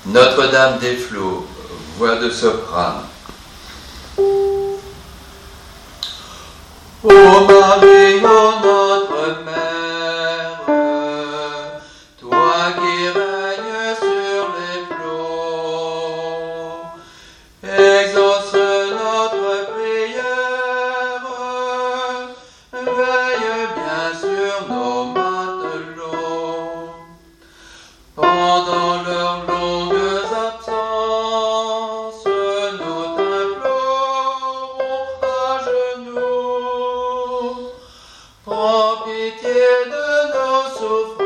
Notre-Dame des Flots, voix de soprane. Ô Marie, ô notre Mère, toi qui règnes sur les flots, exauce notre prière, veille bien sur nos matelots. Pendant leurs longues absences, nous t'implorons à genoux. Prends pitié de nos souffrances.